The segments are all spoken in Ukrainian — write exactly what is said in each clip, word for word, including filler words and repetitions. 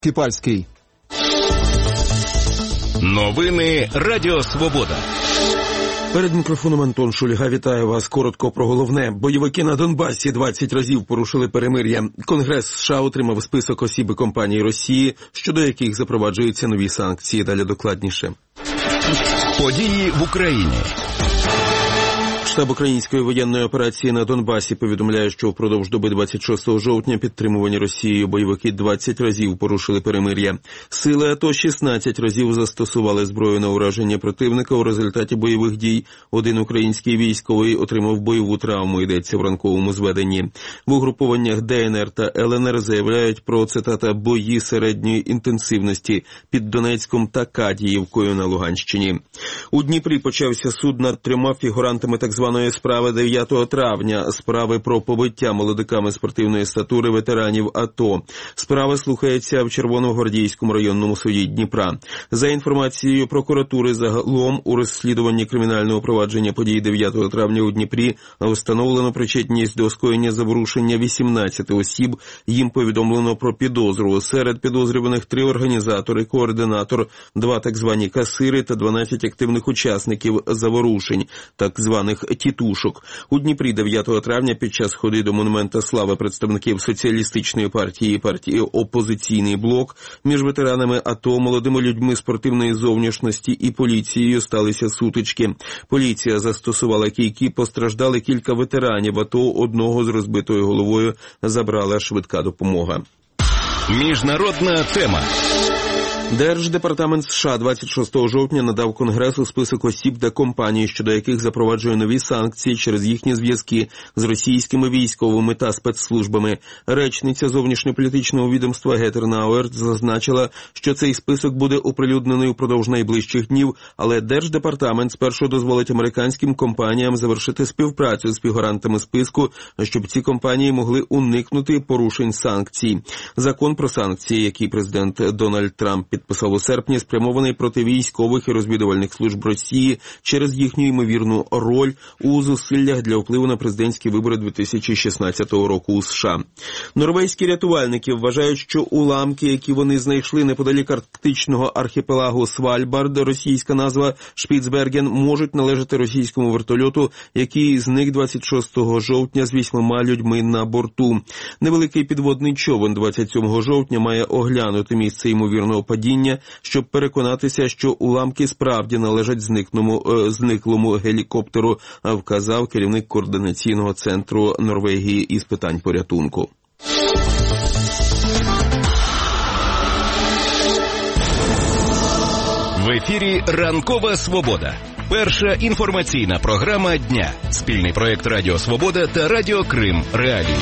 Кипальський. Новини Радіо Свобода. Перед мікрофоном Антон Шульга. Вітаю вас. Коротко про головне. Бойовики на Донбасі двадцять разів порушили перемир'я. Конгрес США отримав список осіб і компаній Росії, щодо яких запроваджуються нові санкції. Далі докладніше. Події в Україні. Штаб української воєнної операції на Донбасі повідомляє, що впродовж доби двадцять шостого жовтня підтримувані Росією бойовики двадцять разів порушили перемир'я. Сили АТО шістнадцять разів застосували зброю на ураження противника. У результаті бойових дій один український військовий отримав бойову травму, йдеться в ранковому зведенні. В угрупованнях ДНР та ЛНР заявляють про, цитата, бої середньої інтенсивності під Донецьком та Кадіївкою на Луганщині. У Дніпрі почався суд над трьома фігурантами так званої справи дев'ятого травня, справи про побиття молодиками спортивної статури ветеранів АТО. Справа слухається в Червоногвардійському районному суді Дніпра. За інформацією прокуратури, загалом у розслідуванні кримінального провадження подій дев'ятого травня у Дніпрі встановлено причетність до скоєння заворушення вісімнадцяти осіб. Їм повідомлено про підозру. Серед підозрюваних три організатори, координатор, два так звані касири та дванадцять активних учасників заворушень, так званих тітушок. У Дніпрі дев'ятого травня під час ходи до Монумента Слави представників Соціалістичної партії і партії «Опозиційний блок» між ветеранами АТО, молодими людьми спортивної зовнішності і поліцією сталися сутички. Поліція застосувала кійки, постраждали кілька ветеранів АТО, одного з розбитою головою забрала швидка допомога. Міжнародна тема. Держдепартамент США двадцять шостого жовтня надав Конгресу список осіб та компаній, щодо яких запроваджує нові санкції через їхні зв'язки з російськими військовими та спецслужбами. Речниця зовнішньополітичного відомства Гетер Науерт зазначила, що цей список буде оприлюднений упродовж найближчих днів, але Держдепартамент спершу дозволить американським компаніям завершити співпрацю з фігурантами списку, щоб ці компанії могли уникнути порушень санкцій. Закон про санкції, який президент Дональд Трамп підписав, підписав у серпні, спрямований проти військових і розвідувальних служб Росії через їхню ймовірну роль у зусиллях для впливу на президентські вибори дві тисячі шістнадцятого року у США. Норвезькі рятувальники вважають, що уламки, які вони знайшли неподалік арктичного архіпелагу Свальбард, російська назва Шпіцберген, можуть належати російському вертольоту, який зник двадцять шостого жовтня з вісьмома людьми на борту. Невеликий підводний човен двадцять сьомого жовтня має оглянути місце ймовірного падіння, щоб переконатися, що уламки справді належать зниклому, е, зниклому гелікоптеру, вказав керівник координаційного центру Норвегії із питань порятунку. В ефірі «Ранкова Свобода». Перша інформаційна програма дня. Спільний проєкт Радіо Свобода та Радіо Крим Реалії.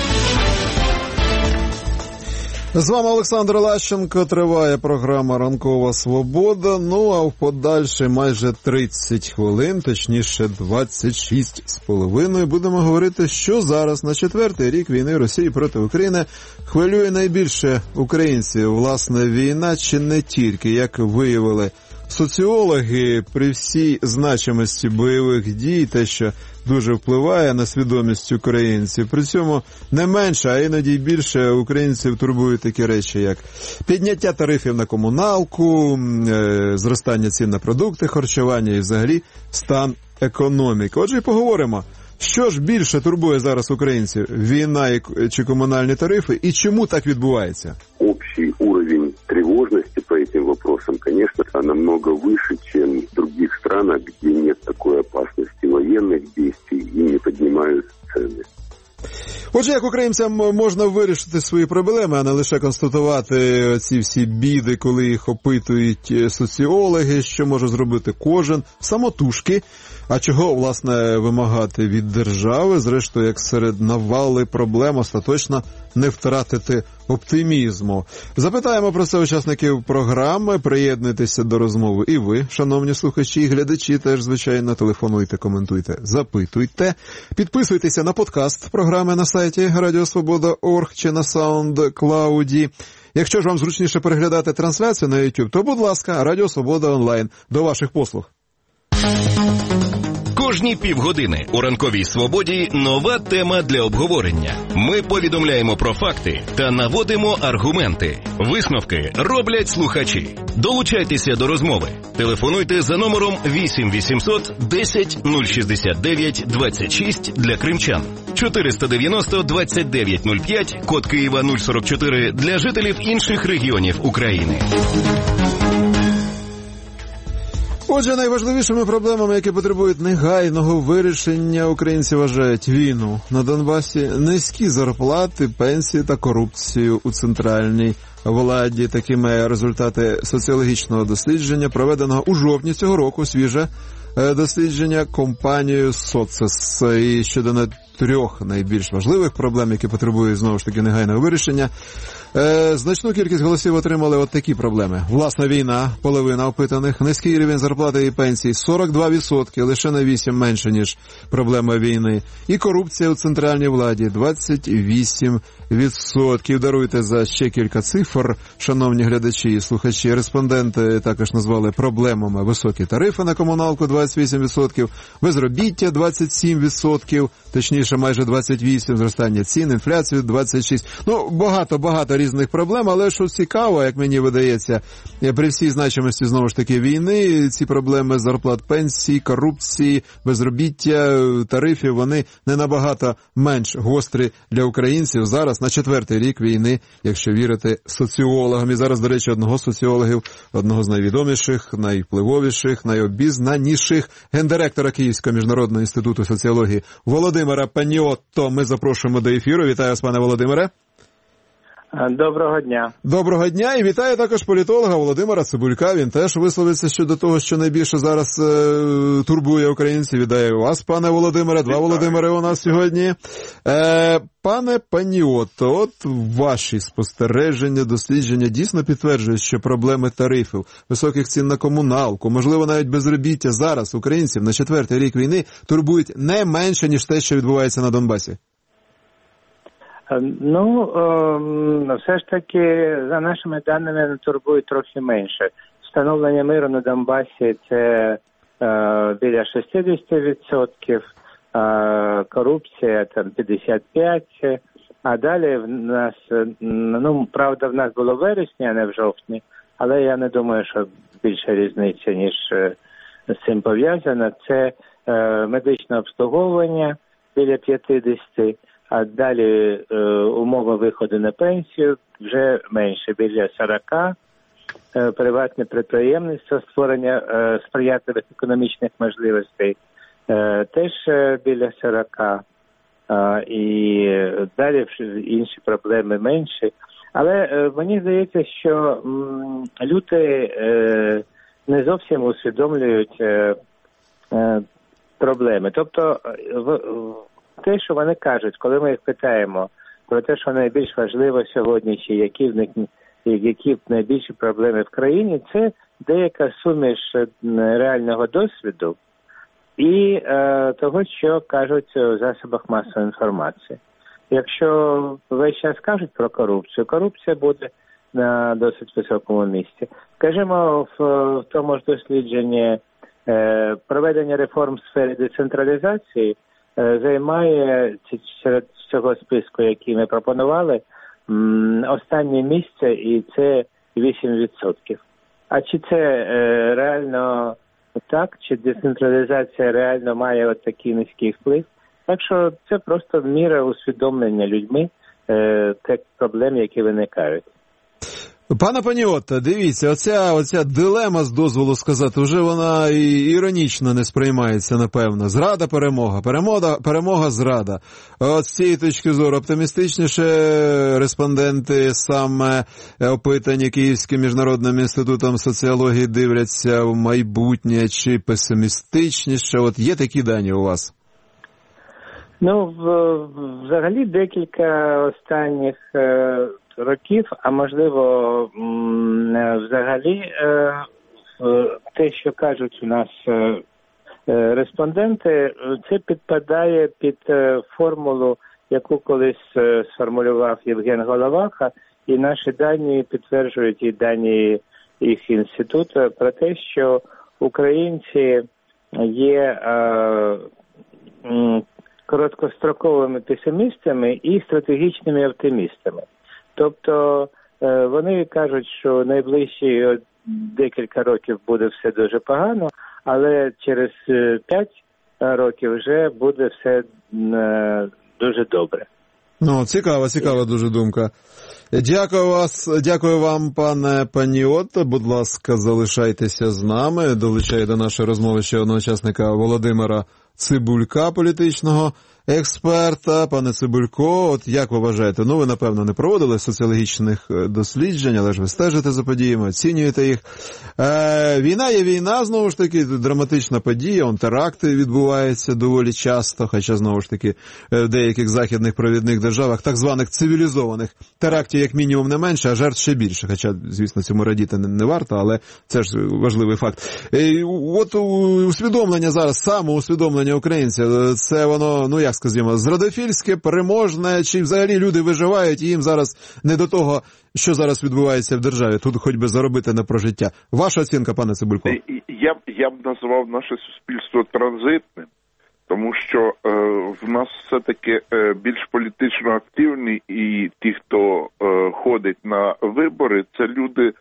З вами Олександр Лащенко, триває програма «Ранкова Свобода», ну а в подальші майже тридцять хвилин, точніше двадцять шість з половиною, будемо говорити, що зараз на четвертий рік війни Росії проти України хвилює найбільше українців. Власне, війна чи не тільки, як виявили соціологи, при всій значимості бойових дій, те, що дуже впливає на свідомість українців. При цьому не менше, а іноді більше українців турбують такі речі, як підняття тарифів на комуналку, зростання цін на продукти харчування і взагалі стан економіки. Отже, і поговоримо, що ж більше турбує зараз українців – війна чи комунальні тарифи, і чому так відбувається? Общий уровень тревожности по этим вопросам, конечно, намного выше, чем в других странах, где нет такой опасности военных действий и не поднимают цены. Отже, як українцям можна вирішити свої проблеми, а не лише констатувати ці всі біди, коли їх опитують соціологи, що може зробити кожен самотужки, а чого, власне, вимагати від держави, зрештою, як серед навали проблем остаточно не втратити оптимізму. Запитаємо про це учасників програми, приєднуйтеся до розмови і ви, шановні слухачі і глядачі, теж, звичайно, телефонуйте, коментуйте, запитуйте, підписуйтеся на подкаст програми на сайті радіо свобода крапка орг чи на SoundCloud. Якщо ж вам зручніше переглядати трансляцію на YouTube, то, будь ласка, Радіо Свобода онлайн, до ваших послуг. Кожні півгодини у «Ранковій свободі» нова тема для обговорення. Ми повідомляємо про факти та наводимо аргументи. Висновки роблять слухачі. Долучайтеся до розмови. Телефонуйте за номером вісім вісімсот десять нуль шістдесят дев'ять двадцять шість для кримчан, чотириста дев'яносто двадцять дев'ять нуль п'ять, код Києва нуль сорок чотири для жителів інших регіонів України. Отже, найважливішими проблемами, які потребують негайного вирішення, українці вважають війну на Донбасі, низькі зарплати, пенсії та корупцію у центральній владі. Такими результати соціологічного дослідження, проведеного у жовтні цього року, свіже дослідження компанією «Соцес». І щодо на трьох найбільш важливих проблем, які потребують, знову ж таки, негайного вирішення, Е, значну кількість голосів отримали от такі проблеми. Власна війна, половина опитаних, низький рівень зарплати і пенсій, сорок два відсотки, лише на вісім менше, ніж проблема війни. І корупція у центральній владі, двадцять вісім відсотків. Даруйте за ще кілька цифр, шановні глядачі і слухачі. Респонденти також назвали проблемами високі тарифи на комуналку, двадцять вісім відсотків, безробіття, двадцять сім відсотків, точніше майже двадцять вісім відсотків, зростання цін, інфляцію, двадцять шість відсотків. Ну, багато-багато різних проблем, але що цікаво, як мені видається, при всій значимості, знову ж таки, війни, ці проблеми зарплат, пенсій, корупції, безробіття, тарифів, вони не набагато менш гострі для українців зараз, на четвертий рік війни, якщо вірити соціологам. І зараз, до речі, одного з соціологів, одного з найвідоміших, найвпливовіших, найобізнаніших, гендиректора Київського міжнародного інституту соціології Володимира Паніотто ми запрошуємо до ефіру. Вітаю вас, пане Володимире. Доброго дня. Доброго дня, і вітаю також політолога Володимира Цибулька. Він теж висловиться щодо того, що найбільше зараз е, турбує українців. Вітаю вас, пане Володимире. Два Володимири у нас сьогодні. Е, пане Паніотто, от ваші спостереження, дослідження дійсно підтверджують, що проблеми тарифів, високих цін на комуналку, можливо, навіть безробіття зараз українців на четвертий рік війни турбують не менше, ніж те, що відбувається на Донбасі. Ну, все ж таки, за нашими даними, турбують трохи менше. Встановлення миру на Донбасі – це біля шістдесят відсотків, корупція – там п'ятдесят п'ять відсотків, а далі в нас, ну, правда, в нас було в вересні, а не в жовтні, але я не думаю, що більша різниця, ніж з цим пов'язана. Це медичне обслуговування біля п'ятдесят, а далі е, умови виходу на пенсію вже менше, біля сорок, е, приватне підприємництво, створення е, сприятливих економічних можливостей, е, теж е, біля сорок, е, і далі інші проблеми менші. Але е, мені здається, що м, люди е, не зовсім усвідомлюють е, е, проблеми. Тобто, в те, що вони кажуть, коли ми їх питаємо про те, що найбільш важливо сьогодні, чи які в них які найбільші проблеми в країні, це деяка суміш реального досвіду і е, того, що кажуть у засобах масової інформації. Якщо весь час кажуть про корупцію, корупція буде на досить високому місці. Скажімо, в, в тому ж дослідженні е, проведення реформ в сфері децентралізації займає серед цього списку, який ми пропонували, останнє місце, і це вісім відсотків. А чи це е, реально так, чи децентралізація реально має от такий низький вплив? Так що це просто міра усвідомлення людьми е, тих проблем, які виникають. Пане Паніотто, дивіться, оця, оця дилема, з дозволу сказати, вже вона і іронічно не сприймається, напевно. Зрада, перемога, перемога, перемога, зрада. От з цієї точки зору оптимістичніше респонденти, саме опитані Київським міжнародним інститутом соціології, дивляться в майбутнє, чи песимістичніше? От є такі дані у вас? Ну, взагалі декілька останніх років, а можливо, взагалі, те, що кажуть у нас респонденти, це підпадає під формулу, яку колись сформулював Євген Головаха, і наші дані підтверджують, і дані їх інституту, про те, що українці є е, короткостроковими песимістами і стратегічними оптимістами. Тобто е, вони кажуть, що найближчі декілька років буде все дуже погано, але через п'ять років вже буде все е, дуже добре. Ну, цікава, цікава дуже думка. Дякую вас, дякую вам, пане Паніот. Будь ласка, залишайтеся з нами. Долучає до нашої розмови ще одного учасника Володимира Цибулька, політичного експерта. Пане Цибулько, от як ви вважаєте, ну ви, напевно, не проводили соціологічних досліджень, але ж ви стежите за подіями, оцінюєте їх. Е, війна є війна, знову ж таки, драматична подія, он теракти відбуваються доволі часто, хоча, знову ж таки, в деяких західних провідних державах, так званих цивілізованих, терактів як мінімум не менше, а жертв ще більше, хоча, звісно, цьому радіти не, не варто, але це ж важливий факт. І от усвідомлення зараз, самоусвідомлення українців, це воно, ну як скажімо, зрадофільське, переможне, чи взагалі люди виживають, і їм зараз не до того, що зараз відбувається в державі, тут хоч би заробити на прожиття. Ваша оцінка, пане Цибулько? Я б, я б назвав наше суспільство транзитним, тому що е, в нас все-таки е, більш політично активні, і ті, хто е, ходить на вибори, це люди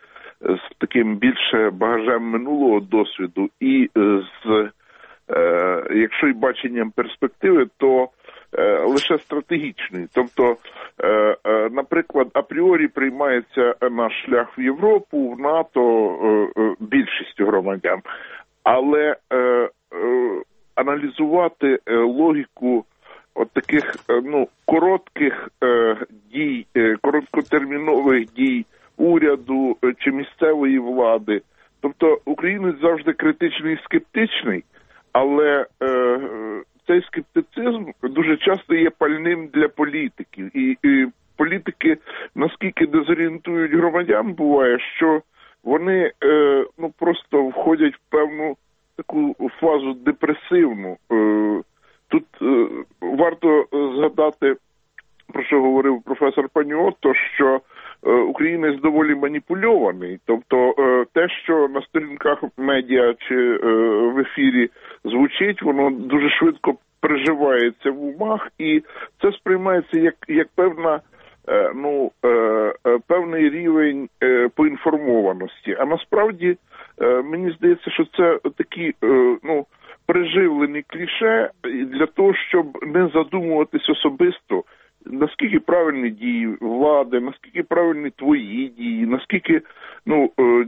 з таким більше багажем минулого досвіду і е, з Е, якщо й баченням перспективи, то е, лише стратегічний. Тобто, е, е, наприклад, апріорі приймається наш шлях в Європу, в НАТО е, е, більшістю громадян. Але е, е, аналізувати е, логіку от таких е, ну, коротких е, дій, е, короткотермінових дій уряду е, чи місцевої влади. Тобто, українець завжди критичний і скептичний, але е, цей скептицизм дуже часто є пальним для політиків. І, і політики наскільки дезорієнтують громадян, буває, що вони е, ну, просто входять в певну таку фазу депресивну. Е, тут е, варто згадати, про що говорив професор Паніот, то що українець доволі маніпульований. Тобто те, що на сторінках медіа чи в ефірі звучить, воно дуже швидко приживається в умах, і це сприймається як, як певна, ну, певний рівень поінформованості. А насправді, мені здається, що це такі, ну, приживлені кліше для того, щоб не задумуватись особисто, наскільки правильні дії влади, наскільки правильні твої дії, наскільки ну, е,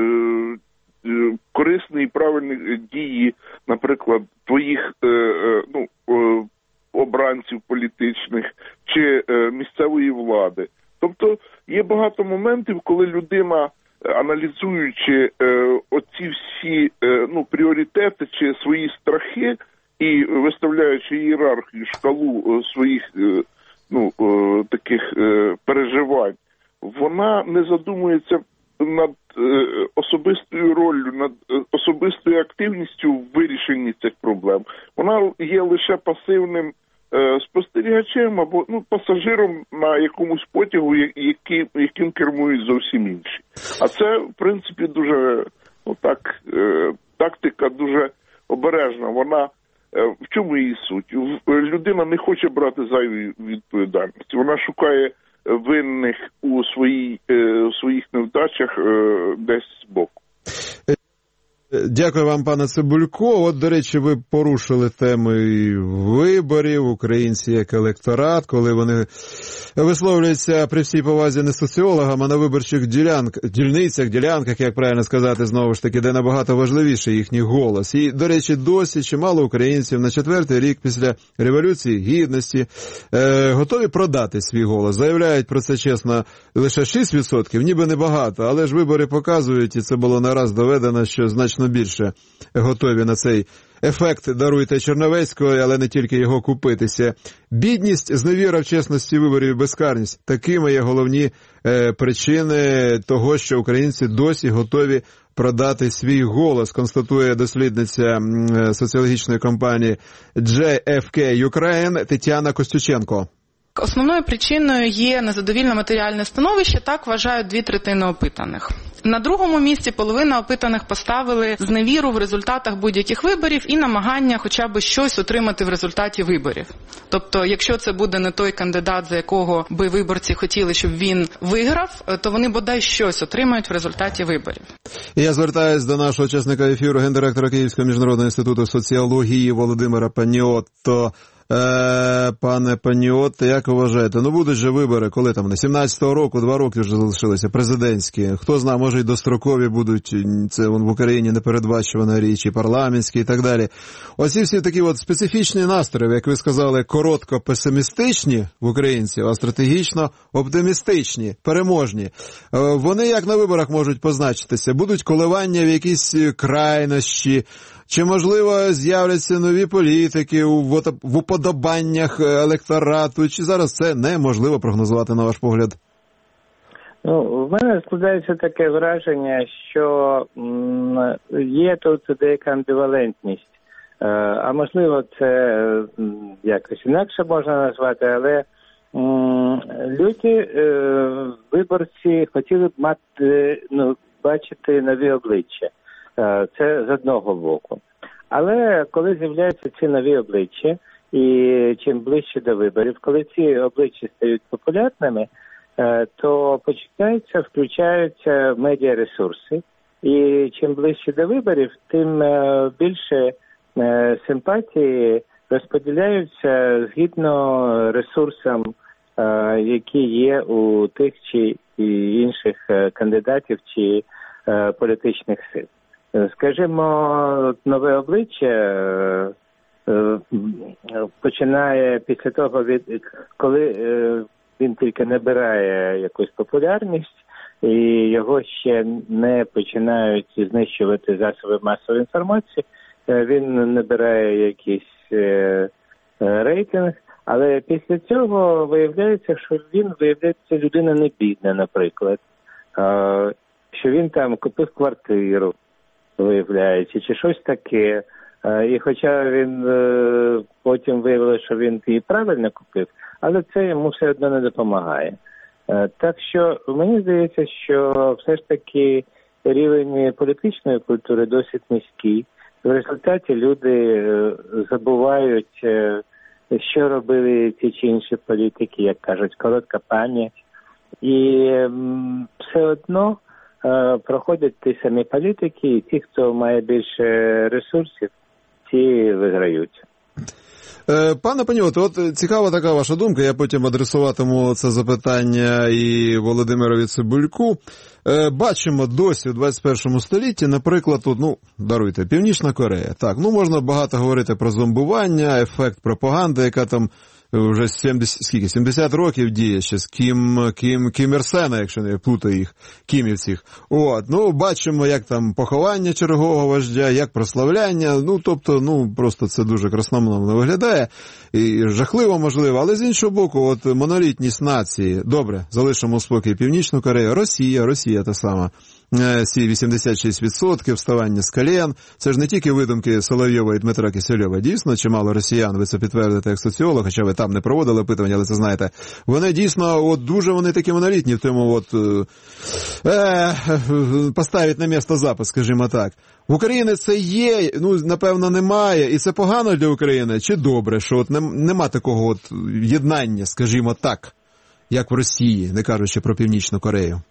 е, корисні і правильні дії, наприклад, твоїх е, е, ну, е, обранців політичних чи е, місцевої влади. Тобто є багато моментів, коли людина, аналізуючи е, оці всі е, ну, пріоритети чи свої страхи і виставляючи ієрархію, шкалу е, своїх е, ну, е, таких е, переживань, вона не задумується над е, особистою роллю, над е, особистою активністю в вирішенні цих проблем. Вона є лише пасивним е, спостерігачем або ну, пасажиром на якомусь потягу, який, яким кермують зовсім інші. А це, в принципі, дуже, ну, так, е, тактика дуже обережна. Вона в чому її суть? Людина не хоче брати зайві відповідальності. Вона шукає винних у, своїй, у своїх невдачах десь збоку. Дякую вам, пане Цибулько. От, до речі, ви порушили теми виборів, українці як електорат, коли вони висловлюються при всій повазі не соціологам, а на виборчих ділянках, дільницях, ділянках, як правильно сказати, знову ж таки, де набагато важливіший їхній голос. І, до речі, досі чимало українців на четвертий рік після Революції Гідності е, готові продати свій голос. Заявляють про це чесно лише шість відсотків, ніби небагато, але ж вибори показують, і це було не раз доведено, що значно більше готові на цей ефект, даруйте, Черновецького, але не тільки його купитися. Бідність, зневіра в чесності виборів і безкарність – такими є головні е, причини того, що українці досі готові продати свій голос, констатує дослідниця е, соціологічної компанії джей еф кей Ukraine Тетяна Костюченко. Основною причиною є незадовільне матеріальне становище, так вважають дві третини опитаних. На другому місці половина опитаних поставили зневіру в результатах будь-яких виборів і намагання хоча б щось отримати в результаті виборів. Тобто, якщо це буде не той кандидат, за якого би виборці хотіли, щоб він виграв, то вони бодай щось отримають в результаті виборів. І я звертаюсь до нашого учасника ефіру, гендиректора Київського міжнародного інституту соціології Володимира Паніотто. Е, пане Паніотто, як вважаєте, ну будуть же вибори, коли там, на сімнадцятого року, два роки вже залишилися, президентські, хто знає, може й дострокові будуть, це вон, в Україні непередбачувана річ, і парламентські і так далі. Оці всі такі от специфічні настрої, як ви сказали, коротко песимістичні в українців, а стратегічно оптимістичні, переможні. Е, вони як на виборах можуть позначитися? Будуть коливання в якісь крайнощі, чи, можливо, з'являться нові політики в уподобаннях електорату, чи зараз це неможливо прогнозувати, на ваш погляд? Ну, в мене складається таке враження, що м, є тут деяка амбівалентність. Е, а можливо, це м, якось інакше можна назвати, але м, люди, е, виборці, хотіли б мати, ну, бачити нові обличчя. Це з одного боку. Але коли з'являються ці нові обличчя, і чим ближче до виборів, коли ці обличчя стають популярними, то починаються, включаються медіаресурси. І чим ближче до виборів, тим більше симпатії розподіляються згідно ресурсам, які є у тих чи інших кандидатів чи політичних сил. Скажімо, нове обличчя починає після того, коли він тільки набирає якусь популярність, і його ще не починають знищувати засоби масової інформації, він набирає якийсь рейтинг, але після цього виявляється, що він виявляється людина не бідна, наприклад, що він там купив квартиру, виявляється, чи щось таке. І хоча він потім виявилося, що він її правильно купив, але це йому все одно не допомагає. Так що мені здається, що все ж таки рівень політичної культури досить низький. В результаті люди забувають, що робили ті чи інші політики, як кажуть, коротка пам'ять. І все одно проходять ті самі політики, і ті, хто має більше ресурсів, ті виграють. Пане Паніотто, от цікава така ваша думка, я потім адресуватиму це запитання і Володимирові Цибульку. Бачимо досі у двадцять першому столітті, наприклад, тут, ну, даруйте, Північна Корея. Так, ну, можна багато говорити про зомбування, ефект пропаганди, яка там вже сімдесят, скільки, сімдесят років діє ще з Кім, Кім, Кім Ір Сена, якщо не плутаю їх, кімівців. От, ну, бачимо, як там поховання чергового вождя, як прославляння, ну, тобто, ну, просто це дуже красномовно виглядає, і жахливо, можливо, але з іншого боку, от монолітність нації, добре, залишимо у спокій Північну Корею, Росія, Росія та сама. Ці вісімдесят шість відсотків вставання з колін. Це ж не тільки видумки Соловйова і Дмитра Кисельова. Дійсно, чимало росіян, ви це підтвердите як соціолог, хоча ви там не проводили опитування, але це знаєте. Вони дійсно, от дуже вони такі монолітні в тому, от, е, поставить на місце запис, скажімо так. В Україні це є, ну, напевно, немає, і це погано для України, чи добре, що от нема такого от єднання, скажімо так, як в Росії, не кажучи про Північну Корею?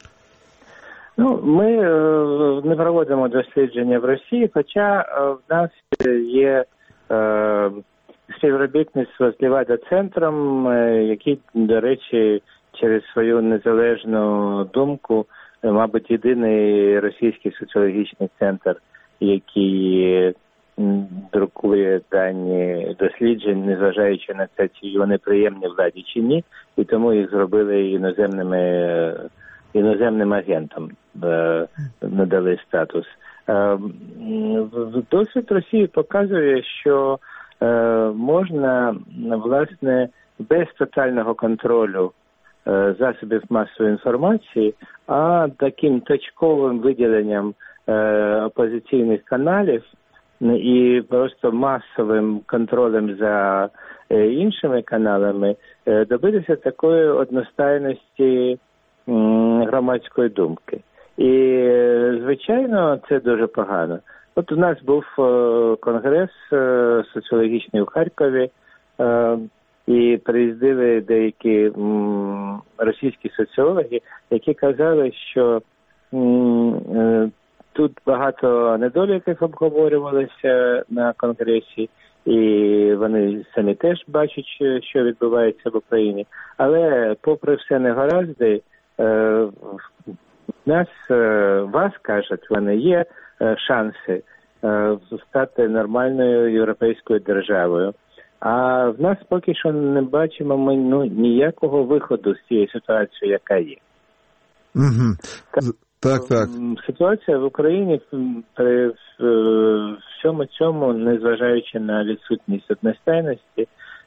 Ну, ми е, не проводимо дослідження в Росії, хоча е, в нас є е, співробітництво з Левада-центром, е, який, до речі, через свою незалежну думку, е, мабуть, єдиний російський соціологічний центр, який е, друкує дані досліджень, незважаючи на це, чи вони приємні владі чи ні, і тому їх зробили іноземними е, іноземним агентам е, надали статус. Е, досвід Росії показує, що е, можна, власне, без тотального контролю е, засобів масової інформації, а таким точковим виділенням е, опозиційних каналів і просто масовим контролем за е, іншими каналами е, добитися такої одностайності громадської думки. І, звичайно, це дуже погано. От у нас був конгрес соціологічний у Харкові, і приїздили деякі м, російські соціологи, які казали, що м, е, тут багато недоліків обговорювалося на конгресі, і вони самі теж бачать, що відбувається в Україні. Але попри все негаразди, е, в нас, е, вас, кажуть, вони є е, шанси е, стати нормальною європейською державою. А в нас поки що не бачимо ми ну, ніякого виходу з цієї ситуації, яка є. Угу. Так, так. Ситуація в Україні при всьому цьому, незважаючи на відсутність одностайності,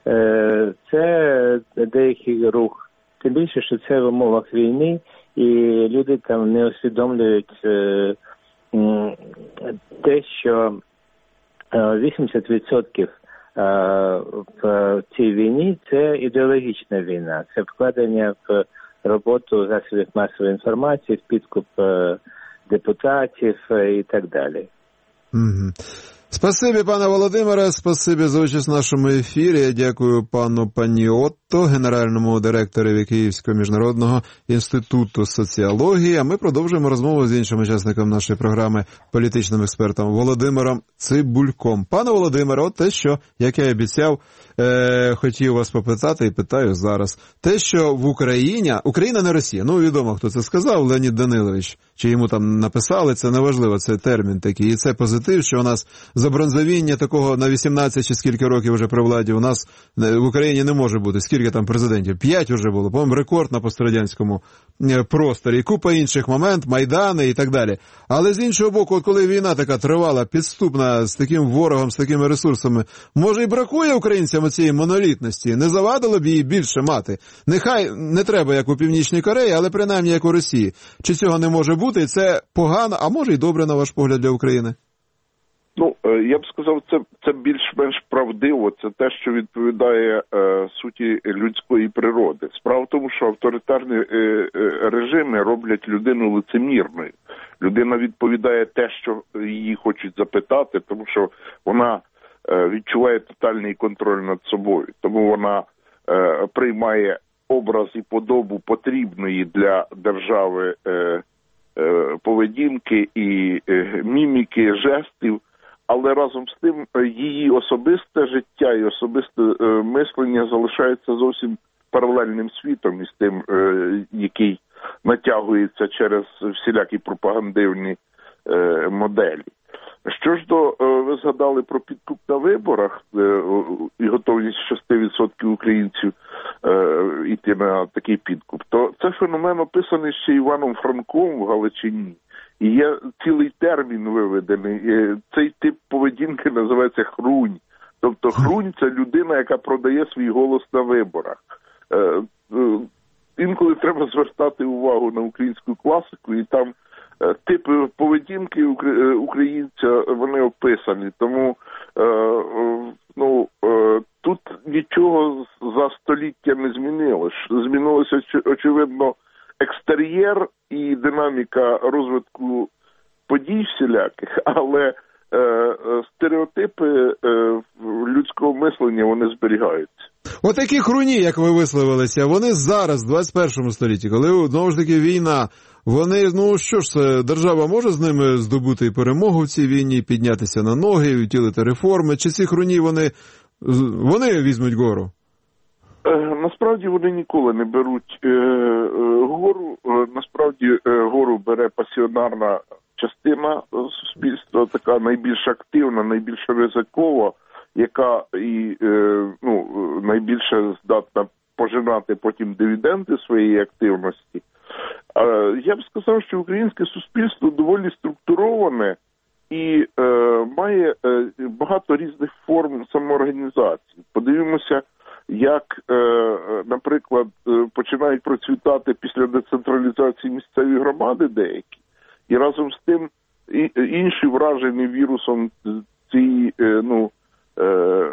це деякий рух. Тим більше, що це в умовах війни, і люди там не усвідомлюють те, що вісімдесят відсотків в цій війні це ідеологічна війна, це вкладення в роботу засобів масової інформації, в підкуп депутатів і так далі. Угу. Спасибі, пане Володимире, спасибі за участь в нашому ефірі. Я дякую пану Паніотто, генеральному директорові Київського міжнародного інституту соціології. А ми продовжуємо розмову з іншим учасником нашої програми, політичним експертом Володимиром Цибульком. Пане Володимире, от те, що, як я і обіцяв, е, хотів вас попитати і питаю зараз. Те, що в Україні, Україна не Росія, ну відомо, хто це сказав, Леонід Данилович, чи йому там написали, це неважливо, це термін такий. І це позитив, що у нас забронзовіння такого на вісімнадцять чи скільки років вже при владі у нас в Україні не може бути. Скільки там президентів? П'ять вже було. По-моєму, рекорд на пострадянському просторі. І купа інших моментів, Майдани і так далі. Але з іншого боку, от коли війна така тривала, підступна, з таким ворогом, з такими ресурсами, може і бракує українцям цієї монолітності? Не завадило б її більше мати? Нехай не треба, як у Північній Кореї, але принаймні як у Росії. Чи цього не може бути? І це погано, а може і добре, на ваш погляд, для України? Ну, я б сказав, це, це більш-менш правдиво, це те, що відповідає е, суті людської природи. Справа в тому, що авторитарні е, е, режими роблять людину лицемірною. Людина відповідає те, що її хочуть запитати, тому що вона е, відчуває тотальний контроль над собою. Тому вона е, приймає образ і подобу потрібної для держави е, е, поведінки і е, міміки, жестів. Але разом з тим її особисте життя і особисте е, мислення залишається зовсім паралельним світом із тим, е, який натягується через всілякі пропагандивні е, моделі. Що ж до, е, ви згадали про підкуп на виборах е, і готовність шість відсотків українців е, йти на такий підкуп, то це феномен описаний ще Іваном Франком в Галичині. І є цілий термін виведений. Цей тип поведінки називається хрунь. Тобто хрунь – це людина, яка продає свій голос на виборах. Інколи треба звертати увагу на українську класику, і там типи поведінки українця, вони описані. Тому ну, тут нічого за століття не змінилось. Змінилося, очевидно, екстер'єр і динаміка розвитку подій всіляких, але е, е, стереотипи е, людського мислення, вони зберігаються. Отакі хруні, як ви висловилися, вони зараз, в двадцять першому столітті, коли, знову ж таки, війна, вони, ну що ж це, держава може з ними здобути перемогу в цій війні, піднятися на ноги, втілити реформи, чи ці хруні, вони, вони візьмуть гору? Насправді вони ніколи не беруть е, е, гору. Е, насправді е, гору бере пасіонарна частина суспільства, така найбільш активна, найбільш ризикова, яка і е, ну, найбільше здатна пожинати потім дивіденди своєї активності. Е, я б сказав, що українське суспільство доволі структуроване і е, має е, багато різних форм самоорганізації. Подивимося, як, е, наприклад, починають процвітати після децентралізації місцеві громади деякі, і разом з тим і, інші вражені вірусом цієї е, ну, е,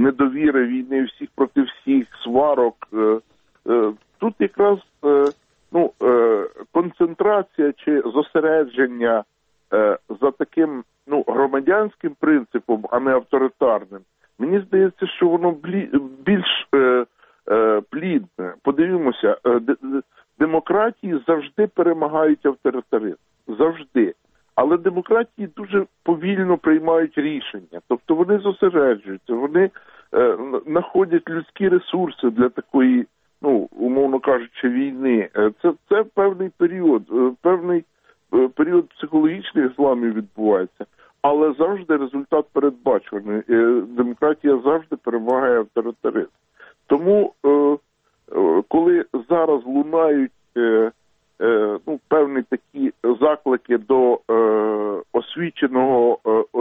недовіри, війни всіх проти всіх, сварок. Е, е, тут якраз е, ну, е, концентрація чи зосередження е, за таким, ну, громадянським принципом, а не авторитарним, мені здається, що воно блі, більш е, е, плідне. Подивімося, е, демократії завжди перемагають авторитаризм. Завжди. Але демократії дуже повільно приймають рішення. Тобто вони зосереджуються, вони е, знаходять людські ресурси для такої, ну, умовно кажучи, війни. Це, це певний період, певний період психологічних зламів відбувається. Але завжди результат передбачений. Демократія завжди перемагає авторитаризм. Тому, е, коли зараз лунають е, е, ну, певні такі заклики до е, освіченого е, е,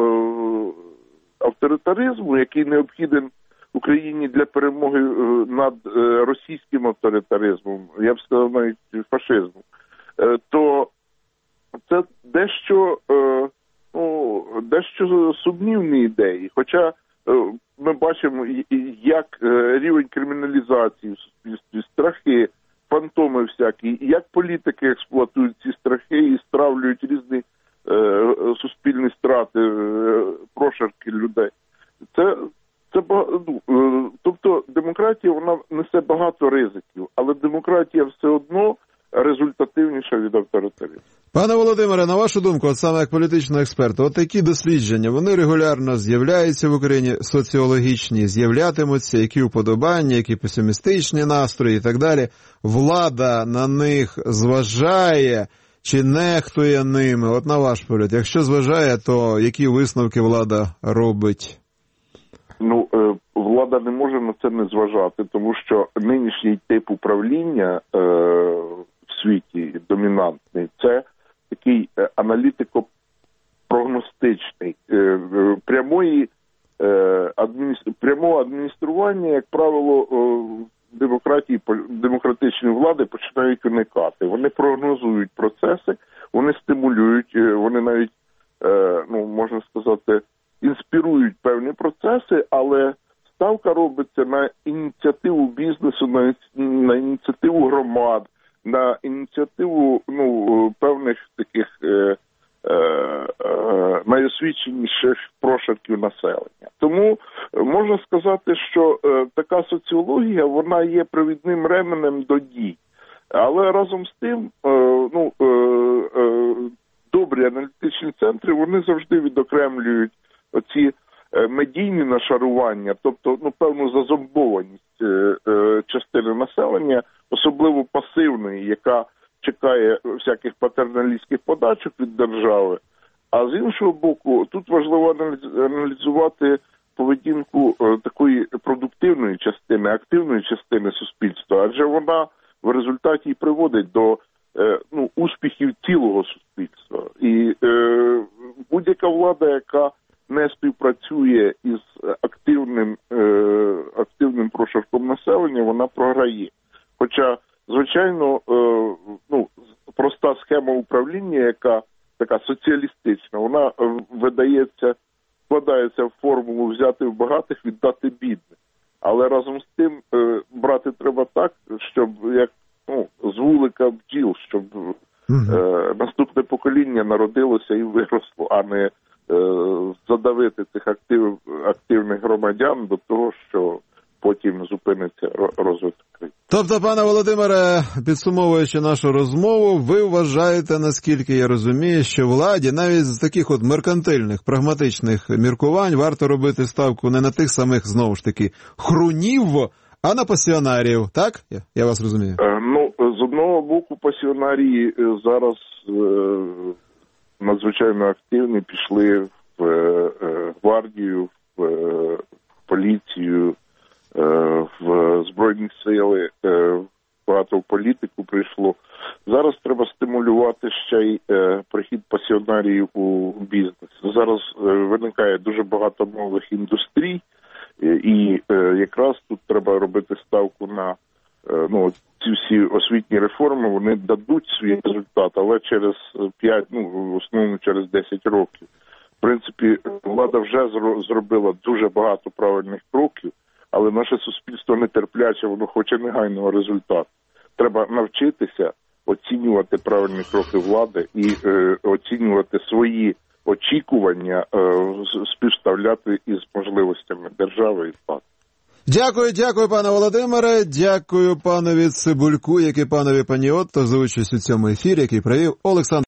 авторитаризму, який необхіден Україні для перемоги над е, російським авторитаризмом, я б сказав навіть фашизмом, е, то це дещо, е, ну, дещо сумнівні ідеї. Хоча е, ми бачимо, як е, рівень криміналізації в суспільстві, страхи, фантоми всякі, як політики експлуатують ці страхи і стравлюють різні е, суспільні страти, е, прошарки людей. Це Це ну, тобто демократія, вона несе багато ризиків, але демократія все одно результативніша від авторитаризму. Пане Володимире, на вашу думку, от саме як політичного експерта, от такі дослідження, вони регулярно з'являються в Україні, соціологічні, з'являтимуться, які уподобання, які песимістичні настрої і так далі. Влада на них зважає чи нехтує ними? От на ваш погляд, якщо зважає, то які висновки влада робить? Ну, влада не може на це не зважати, тому що нинішній тип управління е, в світі домінантний – це такий аналітико-прогностичний. Е, прямої, е, адміністр... Прямого адміністрування, як правило, демократії, демократичні влади починають уникати. Вони прогнозують процеси, вони стимулюють, вони навіть, е, ну, можна сказати, інспірують певні процеси, але ставка робиться на ініціативу бізнесу, на, на ініціативу громад, на ініціативу, ну, певних таких е, е, е, найосвіченіших прошарків населення. Тому можна сказати, що е, така соціологія, вона є провідним ременем до дій. Але разом з тим, е, ну, е, е, добрі аналітичні центри, вони завжди відокремлюють оці медійні нашарування, тобто, ну, певну зазомбованість е, е, частини населення, особливо пасивної, яка чекає всяких патерналістських подачок від держави. А з іншого боку, тут важливо аналізувати поведінку е, такої продуктивної частини, активної частини суспільства, адже вона в результаті і приводить до е, ну, успіхів цілого суспільства. І е, будь-яка влада, яка не співпрацює із активним, е, активним прошарком населення, вона програє. Хоча, звичайно, е, ну, проста схема управління, яка така соціалістична, вона видається, складається в формулу взяти в багатих, віддати бідних. Але разом з тим е, брати треба так, щоб, як, ну, з вулика бджіл, щоб е, наступне покоління народилося і виросло, а не задавити цих актив, активних громадян до того, що потім зупиниться розвиток країни. Тобто, пане Володимире, підсумовуючи нашу розмову, ви вважаєте, наскільки я розумію, що владі навіть з таких от меркантильних, прагматичних міркувань варто робити ставку не на тих самих, знову ж таки, хрунів, а на пасіонарів, так? Я, я вас розумію. Е, ну, з одного боку, пасіонарії зараз е, надзвичайно активні, пішли в е, гвардію, в е, поліцію, е, в Збройні сили, е, багато в політику прийшло. Зараз треба стимулювати ще й е, прихід пасіонарів у бізнес. Зараз е, виникає дуже багато нових індустрій, е, і е, якраз тут треба робити ставку на ну, ці всі освітні реформи, вони дадуть свій результат, але через п'ять, ну, в основному через десять років. В принципі, влада вже зробила дуже багато правильних кроків, але наше суспільство нетерпляче, воно хоче негайного результату. Треба навчитися оцінювати правильні кроки влади і е, оцінювати свої очікування, е, співставляти із можливостями держави і влади. Дякую, дякую, пане Володимире, дякую панові Цибульку, як і панові Паніотто за участь у цьому ефірі, який провів Олександр